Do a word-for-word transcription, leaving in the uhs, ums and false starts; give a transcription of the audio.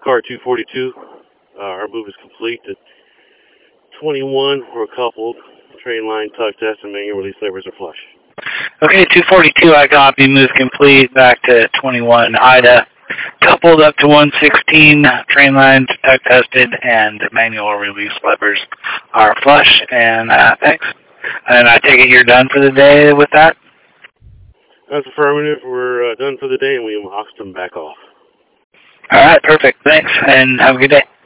Car two forty-two, uh, our move is complete. At twenty-one, we're coupled. Train line, tug test, and manual release levers are flush. Okay, two forty-two, I copy. Move complete. Back to twenty-one, Ida. Coupled up to one sixteen. Train line, tug tested, and manual release levers are flush. And uh, thanks. And I take it you're done for the day with that? That's affirmative. We're uh, done for the day, and we oxed them back off. All right, perfect. Thanks, and have a good day.